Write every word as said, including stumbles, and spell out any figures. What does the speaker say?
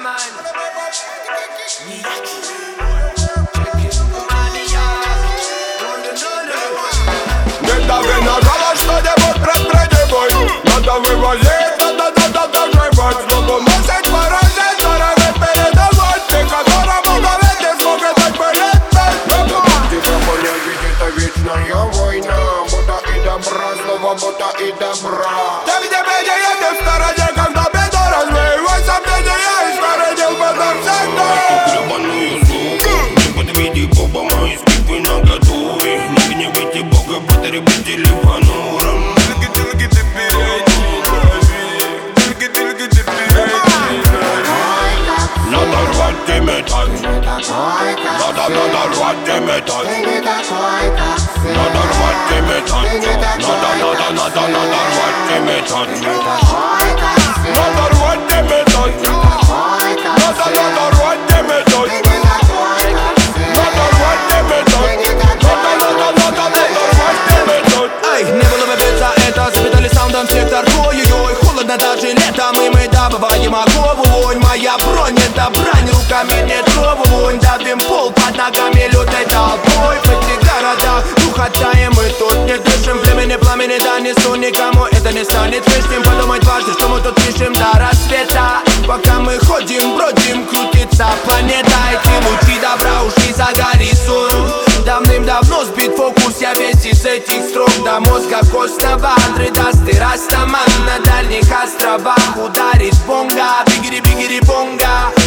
Не дави на голос, что-нибудь предпринимай. Надо вывозить, надо-надо доживать. Чтобы мусить, поразить, здоровый передавать. Ты которому говорить не смогет так передать. Тебя понять, ведь это вечная война. Будто и добра, снова будто и добра. Там, где меня не в стороне, когда беду развеивай сомнения, и сторожил базар всегда. Гребаную суку, не подведи Боба, мои скипы наготове. Не гневите Бога, потребители понуром. Только-только ты перейди, только-только ты перейди. Надо рвать и метать. Надо, надо рвать и метать. Надо рвать и метать. Надо, надо, надо, надо рвать и метать. Надо рвать и метать. Надо, надо рвать и метать. Надо рвать и метать. Надо, надо, надо, надо рвать и метать. Эй, не было выбиться, это запитали саундом сектор. Ой-ой-ой, холодно даже летом, и мы добываем окову. Вонь, моя бронь, это брань, руками не трову. Вонь, давим пол под ногами лютой толпой. В этих городах ухотаем, мы тут не дышим. Племени пламени, да несу никому, это не станет лишним. Подумать дважды, что мы тут пишем до рассвета. Пока мы ходим, бродим, крутится планета. Эти лучи добра ушли за горизонт. Давным-давно сбит фокус, я весь из этих строк. До мозга костного, андредасты, растаман. На дальних островах ударит бонга, бигери-бигери-бонга.